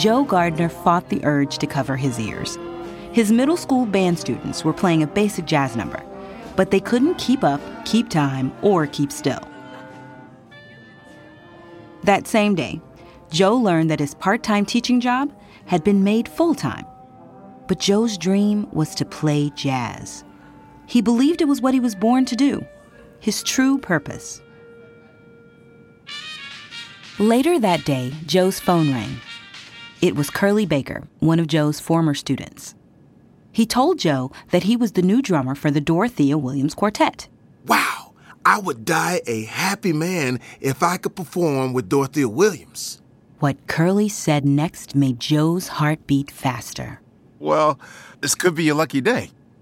Joe Gardner fought the urge to cover his ears. His middle school band students were playing a basic jazz number, but they couldn't keep up, keep time, or keep still. That same day, Joe learned that his part-time teaching job had been made full-time. But Joe's dream was to play jazz. He believed it was what he was born to do, his true purpose. Later that day, Joe's phone rang. It was Curly Baker, one of Joe's former students. He told Joe that he was the new drummer for the Dorothea Williams Quartet. Wow, I would die a happy man if I could perform with Dorothea Williams. What Curly said next made Joe's heart beat faster. Well, this could be your lucky day.